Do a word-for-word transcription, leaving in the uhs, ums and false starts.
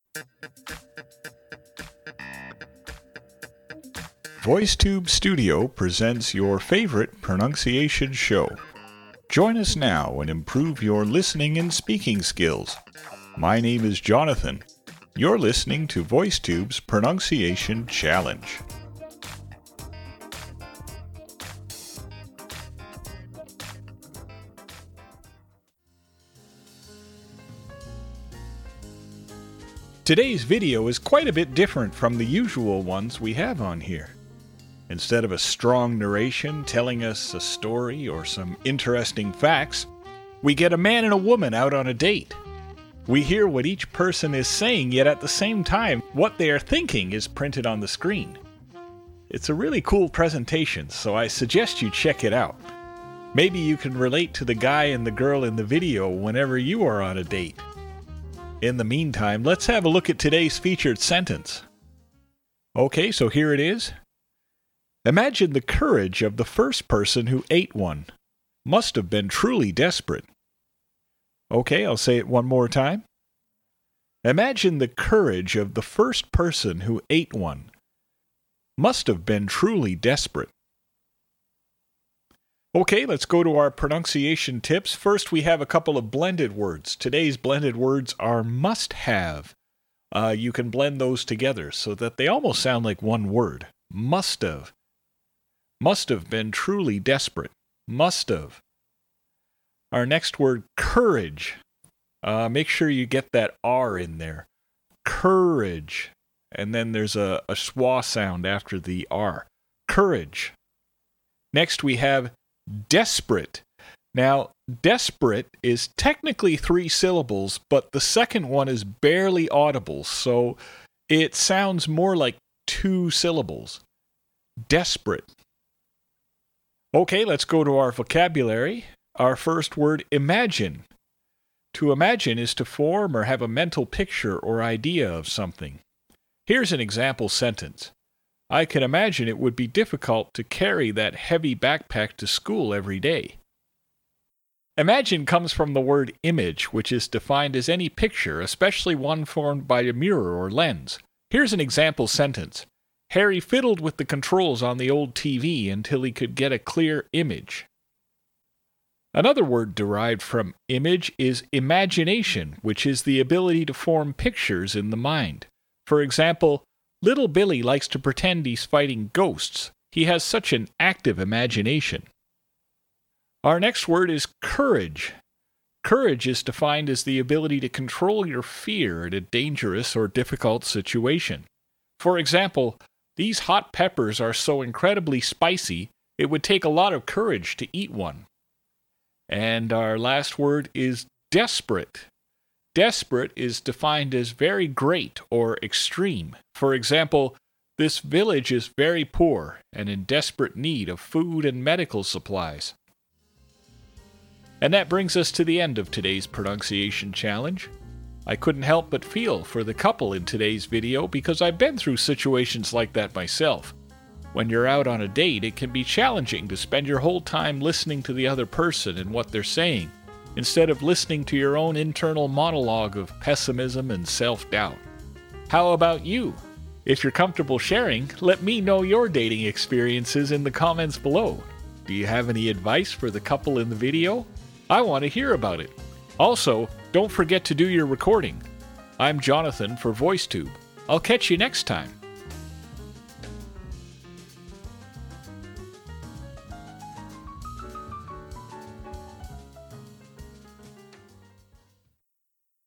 VoiceTube Studio presents your favorite pronunciation show. Join us now and improve your listening and speaking skills. My name is Jonathan. You're listening to VoiceTube's Pronunciation Challenge. Today's video is quite a bit different from the usual ones we have on here. Instead of a strong narration telling us a story or some interesting facts, we get a man and a woman out on a date. We hear what each person is saying, yet at the same time, what they are thinking is printed on the screen. It's a really cool presentation, so I suggest you check it out. Maybe you can relate to the guy and the girl in the video whenever you are on a date. In the meantime, let's have a look at today's featured sentence. Okay, so here it is. Imagine the courage of the first person who ate one. Must have been truly desperate. Okay, I'll say it one more time. Imagine the courage of the first person who ate one. Must have been truly desperate. Okay, let's go to our pronunciation tips. First, we have a couple of blended words. Today's blended words are must-have. Uh, you can blend those together so that they almost sound like one word. Must have. Must have been truly desperate. Must have. Our next word, courage. Uh, make sure you get that R in there. Courage. And then there's a, a schwa sound after the R. Courage. Next we have desperate. Now, desperate is technically three syllables, but the second one is barely audible, so it sounds more like two syllables. Desperate. Okay, let's go to our vocabulary. Our first word, imagine. To imagine is to form or have a mental picture or idea of something. Here's an example sentence. I can imagine it would be difficult to carry that heavy backpack to school every day. Imagine comes from the word image, which is defined as any picture, especially one formed by a mirror or lens. Here's an example sentence. Harry fiddled with the controls on the old T V until he could get a clear image. Another word derived from image is imagination, which is the ability to form pictures in the mind. For example, Little Billy likes to pretend he's fighting ghosts. He has such an active imagination. Our next word is courage. Courage is defined as the ability to control your fear in a dangerous or difficult situation. For example, these hot peppers are so incredibly spicy, it would take a lot of courage to eat one. And our last word is desperate. Desperate is defined as very great or extreme. For example, this village is very poor and in desperate need of food and medical supplies. And that brings us to the end of today's pronunciation challenge. I couldn't help but feel for the couple in today's video because I've been through situations like that myself. When you're out on a date, it can be challenging to spend your whole time listening to the other person and what they're saying, instead of listening to your own internal monologue of pessimism and self-doubt. How about you? If you're comfortable sharing, let me know your dating experiences in the comments below. Do you have any advice for the couple in the video? I want to hear about it. Also, don't forget to do your recording. I'm Jonathan for VoiceTube. I'll catch you next time.